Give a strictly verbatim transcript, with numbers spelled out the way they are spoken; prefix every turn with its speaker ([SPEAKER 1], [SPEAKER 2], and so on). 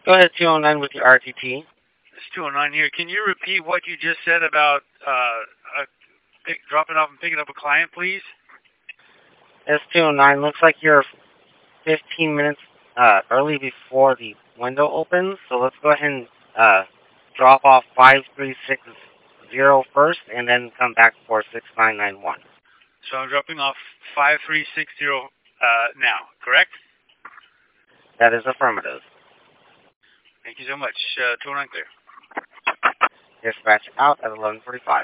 [SPEAKER 1] Go ahead, two oh nine with your R T T.
[SPEAKER 2] It's two oh nine here. Can you repeat what you just said about uh, uh pick, dropping off and picking up a client, please?
[SPEAKER 1] S two oh nine, looks like you're fifteen minutes uh, early before the window opens, so let's go ahead and uh, drop off five three six zero first, and then come back for six nine nine one.
[SPEAKER 2] So I'm dropping off five three six zero uh, now, correct?
[SPEAKER 1] That is affirmative.
[SPEAKER 2] Thank you so much. Uh, two oh nine clear.
[SPEAKER 1] Dispatch out at eleven forty-five.